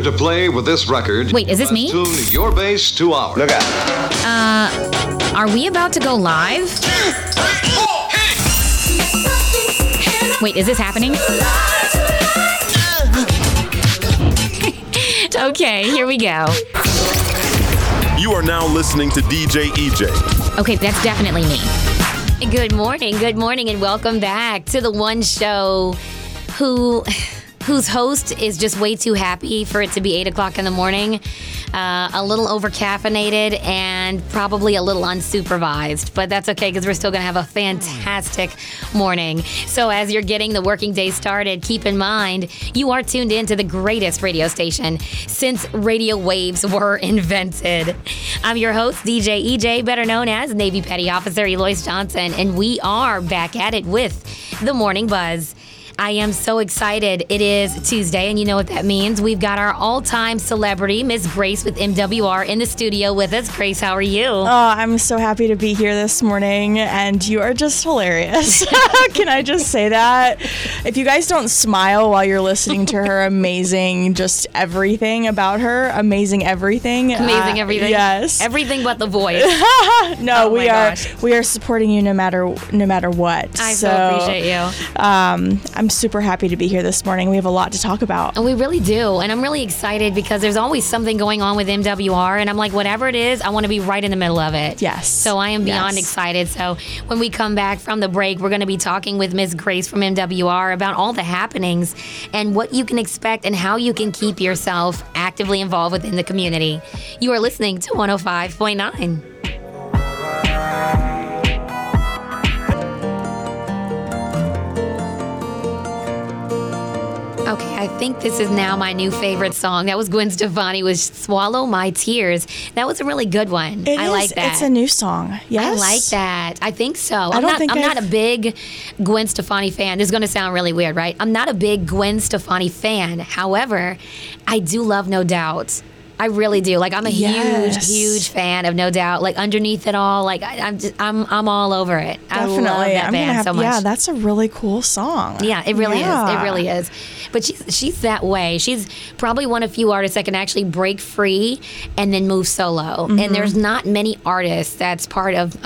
to play with this record. Wait, is this me? Tune your bass to ours. Look out. Are we about to go live? Wait, is this happening? Okay, here we go. You are now listening to DJ EJ. Okay, that's definitely me. Good morning, and welcome back to the one show whose host is just way too happy for it to be 8 o'clock in the morning, a little over-caffeinated, and probably a little unsupervised. But that's okay, because we're still going to have a fantastic morning. So as you're getting the working day started, keep in mind, you are tuned in to the greatest radio station since radio waves were invented. I'm your host, DJ EJ, better known as Navy Petty Officer Eloise Johnson, and we are back at it with the Morning Buzz. I am so excited. It is Tuesday, and you know what that means. We've got our all-time celebrity, Miss Grace with MWR, in the studio with us. Grace, how are you? Oh, I'm so happy to be here this morning, and you are just hilarious. Can I just say that? If you guys don't smile while you're listening to her amazing, just everything about her, amazing everything. Amazing everything? Yes. Everything but the voice. No, Oh we are supporting you no matter what. I so appreciate you. I'm super happy to be here this morning. We have a lot to talk about. And we really do. And I'm really excited because there's always something going on with MWR. And I'm like, whatever it is, I want to be right in the middle of it. Yes. So I am beyond excited. So when we come back from the break, we're going to be talking with Miss Grace from MWR about all the happenings and what you can expect and how you can keep yourself actively involved within the community. You are listening to 105.9. Okay, I think this is now my new favorite song. That was Gwen Stefani with Swallow My Tears. That was a really good one. I like that. It's a new song. Yes. I like that. I think so. I'm not a big Gwen Stefani fan. This is going to sound really weird, right? I'm not a big Gwen Stefani fan. However, I do love No Doubt. I really do. Like, I'm a huge fan of No Doubt. Like, underneath it all, like I'm all over it. Definitely. I love that band so much. Yeah, that's a really cool song. Yeah, it really is. It really is. But she's that way. She's probably one of few artists that can actually break free and then move solo. Mm-hmm. And there's not many artists that's part of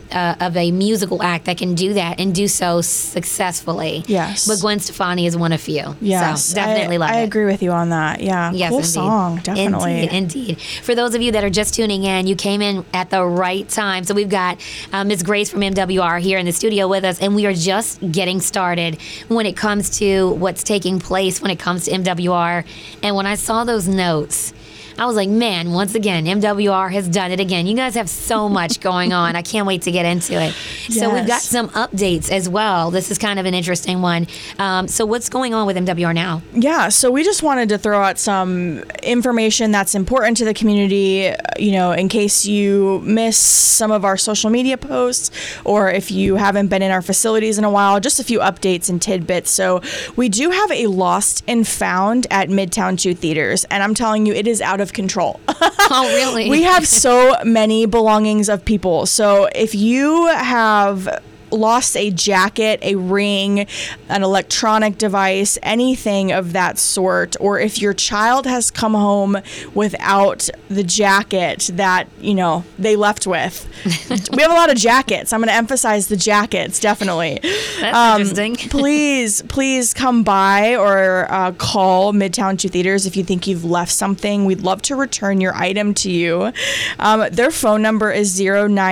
a musical act that can do that and do so successfully. Yes. But Gwen Stefani is one of few. Yes. So definitely love it. I agree with you on that. Yeah. Yes, cool indeed. Song. Definitely. Indeed. For those of you that are just tuning in, you came in at the right time. So we've got Ms. Grace from MWR here in the studio with us, and we are just getting started when it comes to what's taking place when it comes to MWR. And when I saw those notes, I was like, man, once again, MWR has done it again. You guys have so much going on. I can't wait to get into it. Yes. So we've got some updates as well. This is kind of an interesting one. So what's going on with MWR now? Yeah, so we just wanted to throw out some information that's important to the community, in case you miss some of our social media posts or if you haven't been in our facilities in a while, just a few updates and tidbits. So we do have a Lost and Found at Midtown 2 Theaters, and I'm telling you, it is out of control. Oh, really? We have so many belongings of people. So if you have lost a jacket, a ring, an electronic device, anything of that sort, or if your child has come home without the jacket that, they left with. We have a lot of jackets. I'm going to emphasize the jackets, definitely. That's interesting. Please come by or call Midtown 2 Theaters if you think you've left something. We'd love to return your item to you. Their phone number is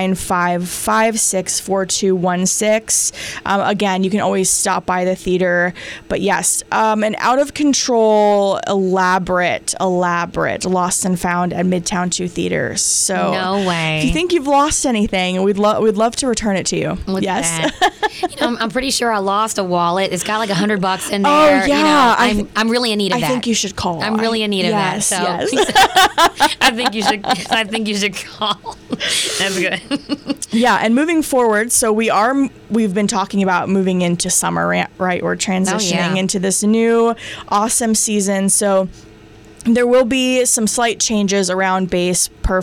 095564216. Again, you can always stop by the theater. But yes, an out of control, elaborate Lost and Found at Midtown 2 Theaters. So no way. If you think you've lost anything, we'd love to return it to you. Yes. I'm pretty sure I lost a wallet. It's got like $100 in there. Oh yeah. I'm really in need of that. I think you should call. I'm really in need of that. So yes. I think you should call. That's good. Yeah, and moving forward, so we've been talking about moving into summer, right? We're transitioning into this new awesome season. So there will be some slight changes around bass per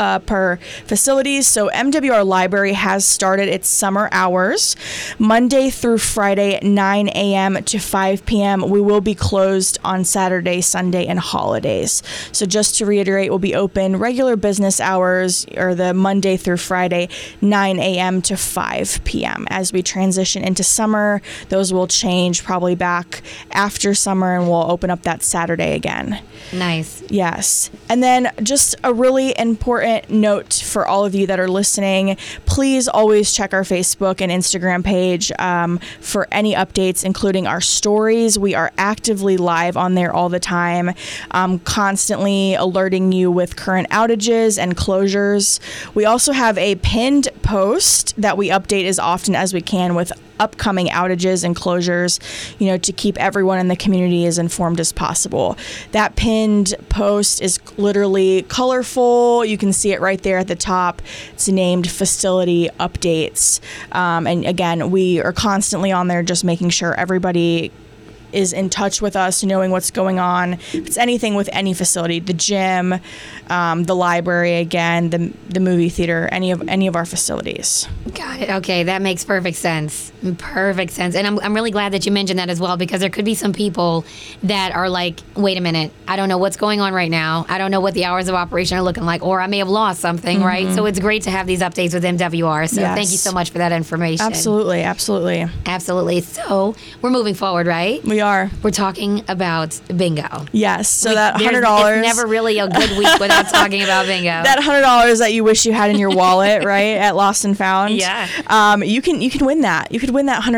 facilities. So MWR Library has started its summer hours, Monday through Friday, 9 a.m. to 5 p.m. We will be closed on Saturday, Sunday, and holidays. So just to reiterate, we'll be open regular business hours, or the Monday through Friday, 9 a.m. to 5 p.m. As we transition into summer, those will change probably back after summer, and we'll open up that Saturday again. Nice. Yes. And then just a really important note for all of you that are listening, please always check our Facebook and Instagram page for any updates, including our stories. We are actively live on there all the time, constantly alerting you with current outages and closures. We also have a pinned post that we update as often as we can with upcoming outages and closures, to keep everyone in the community as informed as possible. That pinned post is literally colorful. You can see it right there at the top. It's named Facility Updates. And again, we are constantly on there just making sure everybody is in touch with us, knowing what's going on. If it's anything with any facility, the gym, the library, again, the movie theater, any of our facilities. Got it. Okay, that makes perfect sense. Perfect sense. And I'm really glad that you mentioned that as well, because there could be some people that are like, wait a minute, I don't know what's going on right now. I don't know what the hours of operation are looking like, or I may have lost something, right? So it's great to have these updates with MWR. So thank you so much for that information. Absolutely. Absolutely. So we're moving forward, right? We are. We're talking about bingo. Yes. So that $100. It's never really a good week without talking about bingo. That $100 that you wish you had in your wallet, right, at Lost and Found. Yeah. You can win that. You could win that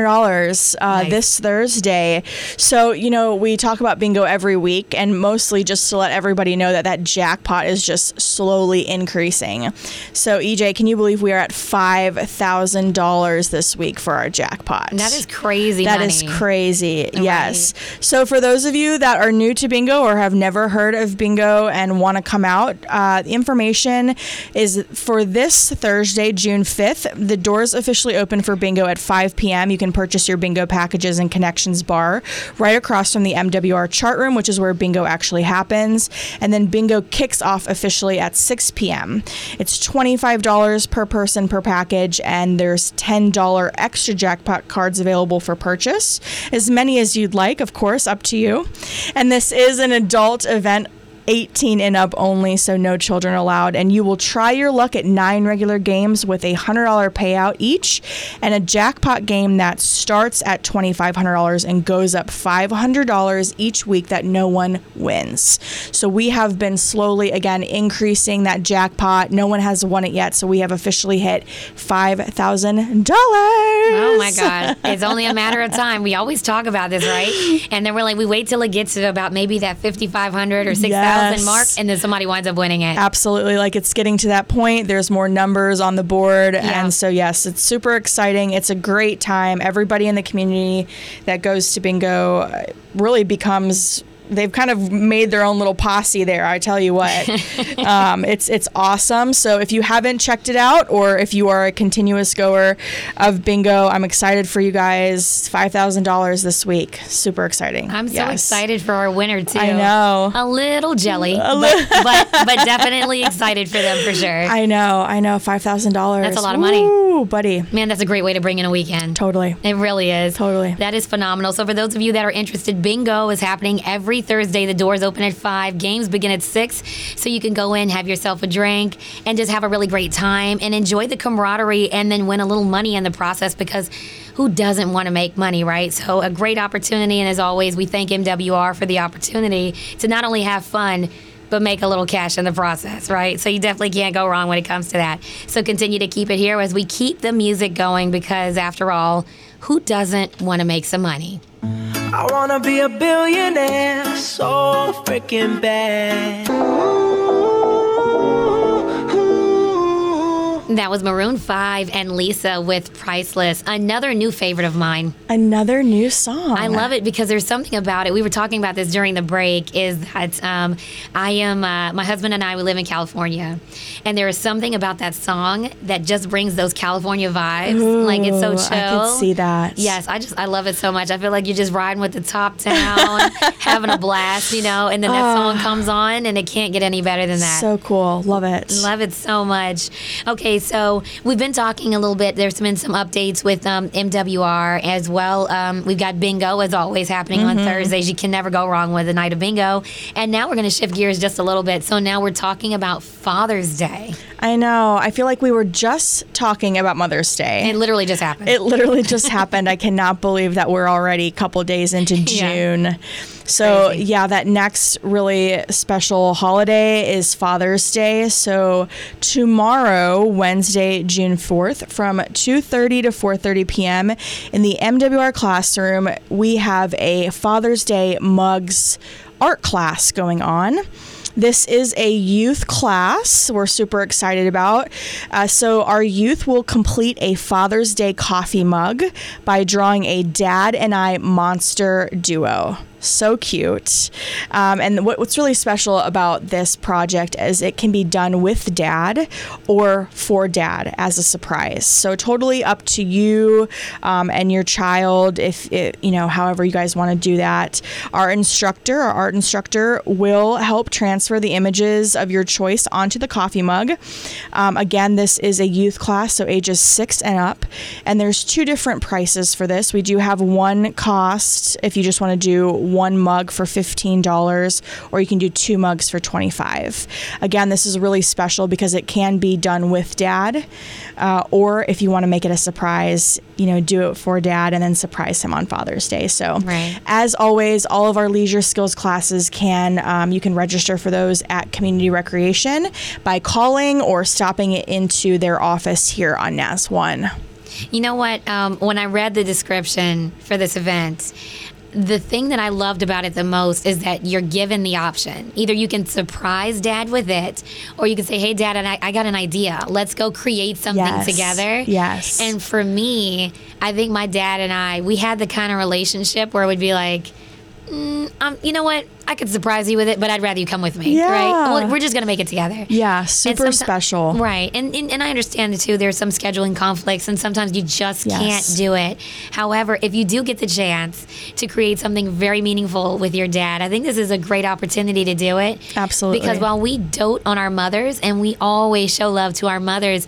$100 this Thursday. So we talk about bingo every week, and mostly just to let everybody know that jackpot is just slowly increasing. So EJ, can you believe we are at $5,000 this week for our jackpot? That is crazy. That money. is crazy. Right. Yes. So for those of you that are new to bingo or have never heard of bingo and want to come out, the information is for this Thursday, June 5th. The doors officially open for bingo at 5 p.m. You can purchase your bingo packages in Connections Bar right across from the MWR chart room, which is where bingo actually happens. And then bingo kicks off officially at 6 p.m. It's $25 per person per package, and there's $10 extra jackpot cards available for purchase. As many as you'd like, of course, up to you. And this is an adult event, 18 and up only, so no children allowed. And you will try your luck at 9 regular games with a $100 payout each, and a jackpot game that starts at $2,500 and goes up $500 each week that no one wins. So we have been slowly, again, increasing that jackpot. No one has won it yet, so we have officially hit $5,000. Oh my God. It's only a matter of time. We always talk about this, right? And then we're like, we wait till it gets to about maybe that 5,500 or 6,000 mark, and then somebody winds up winning it. Absolutely. Like, it's getting to that point. There's more numbers on the board. Yeah. And so, yes, it's super exciting. It's a great time. Everybody in the community that goes to bingo really becomes... They've kind of made their own little posse there, I tell you what. It's awesome. So if you haven't checked it out, or if you are a continuous goer of bingo, I'm excited for you guys. $5,000 this week. Super exciting. I'm so excited for our winner, too. I know. A little jelly, but definitely excited for them for sure. I know. $5,000. That's a lot of money. Ooh, buddy. Man, that's a great way to bring in a weekend. Totally. It really is. Totally. That is phenomenal. So for those of you that are interested, bingo is happening every Thursday. The doors open at 5. Games begin at 6. So you can go in, have yourself a drink, and just have a really great time and enjoy the camaraderie, and then win a little money in the process, because who doesn't want to make money, right? So a great opportunity. And as always, we thank MWR for the opportunity to not only have fun, but make a little cash in the process, right? So you definitely can't go wrong when it comes to that. So continue to keep it here as we keep the music going, because after all, who doesn't want to make some money? I wanna be a billionaire so freaking bad. That was Maroon 5 and Lisa with Priceless, another new favorite of mine. Another new song. I love it because there's something about it. We were talking about this during the break, is that my husband and I, we live in California, and there is something about that song that just brings those California vibes. Ooh, like, it's so chill. I could see that. Yes, I love it so much. I feel like you're just riding with the top down, having a blast, and then that song comes on, and it can't get any better than that. So cool. Love it. Love it so much. Okay, so we've been talking a little bit. There's been some updates with MWR as well. We've got bingo, as always, happening on Thursdays. You can never go wrong with a night of bingo. And now we're going to shift gears just a little bit. So now we're talking about Father's Day. I know. I feel like we were just talking about Mother's Day. It literally just happened. It literally just happened. I cannot believe that we're already a couple days into June. Yeah. So, Crazy. yeah, that next really special holiday is Father's Day. So, tomorrow, Wednesday, June 4th, from 2:30 to 4:30 p.m. in the MWR classroom, we have a Father's Day mugs art class going on. This is a youth class we're super excited about. So our youth will complete a Father's Day coffee mug by drawing a Dad and I monster duo. So cute. And what's really special about this project is it can be done with Dad or for Dad as a surprise. So totally up to you and your child, if it, however you guys want to do that. Our art instructor will help transfer the images of your choice onto the coffee mug. Again, this is a youth class, so ages 6 and up. And there's 2 different prices for this. We do have one cost if you just want to do one mug for $15, or you can do 2 mugs for $25. Again, this is really special because it can be done with Dad, or if you want to make it a surprise, do it for Dad and then surprise him on Father's Day. So, As always, all of our leisure skills classes you can register for those at Community Recreation by calling or stopping into their office here on NAS 1. You know what? When I read the description for this event, the thing that I loved about it the most is that you're given the option. Either you can surprise Dad with it, or you can say, hey, Dad, I got an idea. Let's go create something together. Yes. And for me, I think my dad and I, we had the kind of relationship where it would be like, you know what? I could surprise you with it, but I'd rather you come with me, right? Well, we're just going to make it together. Yeah, super special. Right. And I understand, too, there's some scheduling conflicts, and sometimes you just can't do it. However, if you do get the chance to create something very meaningful with your dad, I think this is a great opportunity to do it. Absolutely. Because while we dote on our mothers, and we always show love to our mothers,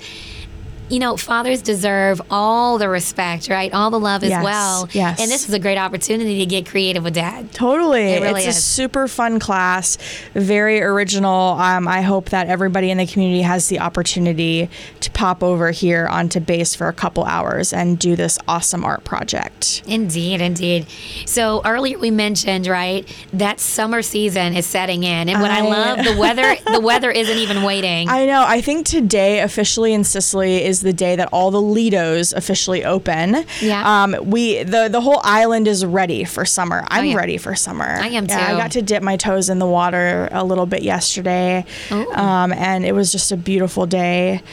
fathers deserve all the respect, right? All the love as well. Yes. And this is a great opportunity to get creative with Dad. Totally. It really it's is. a super fun class, very original. I hope that everybody in the community has the opportunity to pop over here onto base for a couple hours and do this awesome art project. Indeed. So earlier we mentioned, right, that summer season is setting in. And what I love, the weather isn't even waiting. I know. I think today officially in Sicily is the day that all the Lidos officially open. Yeah. The whole island is ready for summer. I'm ready for summer. I am too. I got to dip my toes in the water a little bit yesterday. And it was just a beautiful day.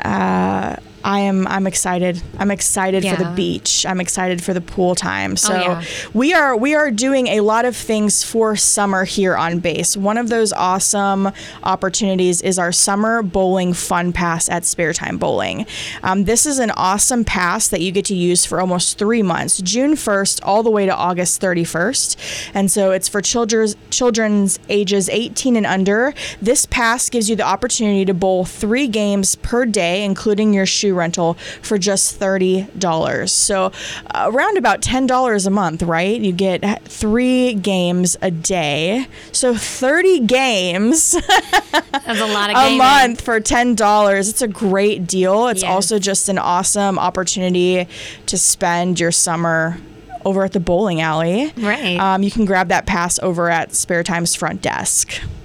I'm excited. I'm excited for the beach. I'm excited for the pool time. So we are doing a lot of things for summer here on base. One of those awesome opportunities is our summer bowling fun pass at Spare Time Bowling. This is an awesome pass that you get to use for almost 3 months, June 1st all the way to August 31st. And so it's for children's ages 18 and under. This pass gives you the opportunity to bowl 3 games per day, including your shoe rental, for just $30. So around about $10 a month, right? You get 3 games a day. So 30 games That's a lot of a gaming. month for $10. It's a great deal. It's also just an awesome opportunity to spend your summer over at the bowling alley. Right. You can grab that pass over at Spare Time's front desk.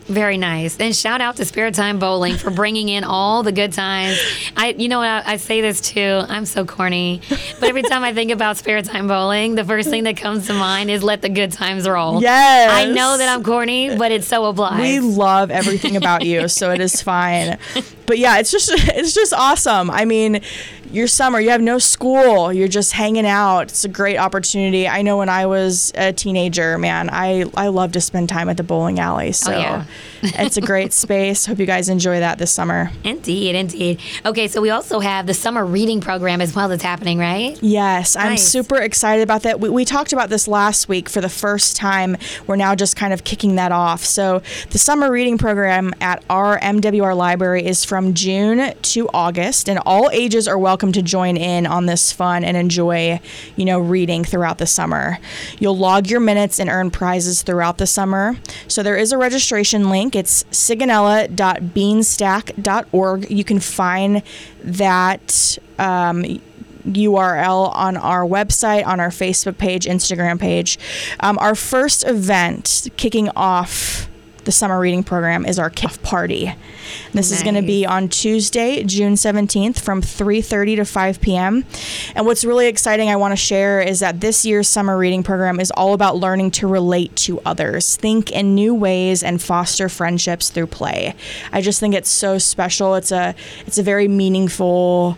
Very nice. And shout out to Spirit Time Bowling for bringing in all the good times. I say this too. I'm so corny. But every time I think about Spirit Time Bowling, the first thing that comes to mind is let the good times roll. Yes. I know that I'm corny, but it's so obliged. We love everything about you, so it is fine. But yeah, it's just awesome. I mean, your summer, you have no school, you're just hanging out. It's a great opportunity. I know when I was a teenager, man, I love to spend time at the bowling alley. So yeah. It's a great space. Hope you guys enjoy that this summer. Indeed. Okay, so we also have the summer reading program as well that's happening, right? Yes, I'm Nice. super excited about that. We talked about this last week for the first time. We're now just kind of kicking that off. So the summer reading program at our MWR library is from June to August, and all ages are welcome to join in on this fun and enjoy, reading throughout the summer. You'll log your minutes and earn prizes throughout the summer. So there is a registration link. It's sigonella.beanstack.org. You can find that URL on our website, on our Facebook page, Instagram page. Our first event kicking off the summer reading program is our kickoff party. This is going to be on Tuesday, June 17th from 3:30 to 5 p.m. And what's really exciting I want to share is that this year's summer reading program is all about learning to relate to others, think in new ways, and foster friendships through play. I just think it's so special. It's a very meaningful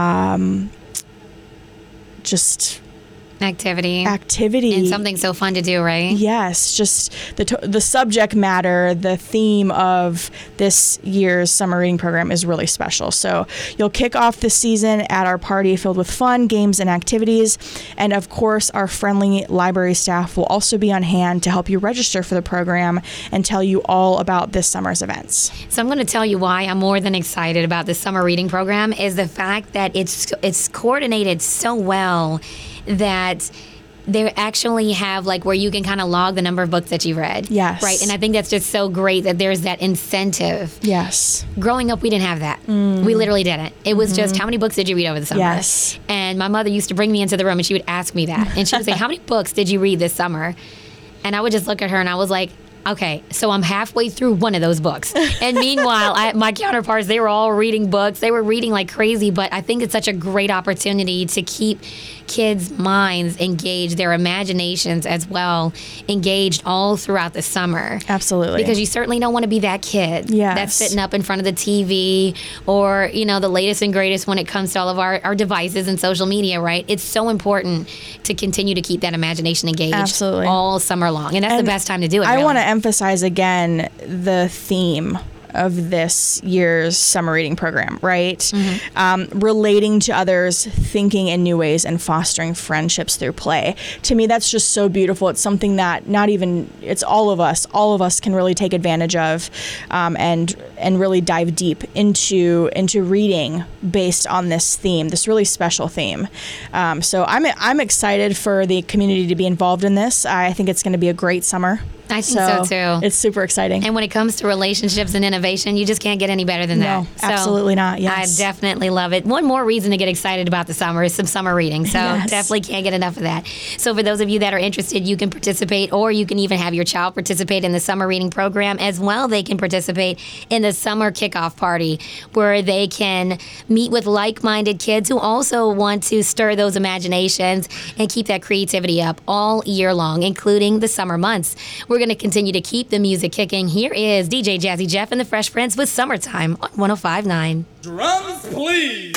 activity And something so fun to do, right? Yes, just the subject matter, the theme of this year's summer reading program is really special. So you'll kick off the season at our party filled with fun, games, and activities. And of course, our friendly library staff will also be on hand to help you register for the program and tell you all about this summer's events. So I'm going to tell you why I'm more than excited about the summer reading program is the fact that it's coordinated so well that they actually have where you can kind of log the number of books that you've read. Yes. Right. And I think that's just so great that there's that incentive. Yes. Growing up, we didn't have that. We literally didn't. It was just, how many books did you read over the summer? Yes. And my mother used to bring me into the room and she would ask me that. And she would say, how many books did you read this summer? And I would just look at her and I was like, okay, so I'm halfway through one of those books. And meanwhile, my counterparts, they were all reading books. They were reading like crazy, but I think it's such a great opportunity to keep kids' minds engaged, their imaginations as well, engaged all throughout the summer. Absolutely. Because you certainly don't want to be that kid that's sitting up in front of the TV or, the latest and greatest when it comes to all of our devices and social media, right? It's so important to continue to keep that imagination engaged Absolutely. all summer long. And that's the best time to do it. I want to emphasize again the theme of this year's summer reading program, right? Mm-hmm. Relating to others, thinking in new ways, and fostering friendships through play. To me, that's just so beautiful. It's something that it's all of us can really take advantage of, and really dive deep into reading based on this theme, this really special theme. So I'm excited for the community to be involved in this. I think it's going to be a great summer. I think so too. It's super exciting. And when it comes to relationships and innovation, you just can't get any better than that. No, absolutely not. Yes. I definitely love it. One more reason to get excited about the summer is some summer reading. So definitely can't get enough of that. So for those of you that are interested, you can participate, or you can even have your child participate in the summer reading program as well. They can participate in the summer kickoff party where they can meet with like-minded kids who also want to stir those imaginations and keep that creativity up all year long, including the summer months. We're going to continue to keep the music kicking. Here is DJ Jazzy Jeff and the Fresh Prince with Summertime on 105.9. Drums, please.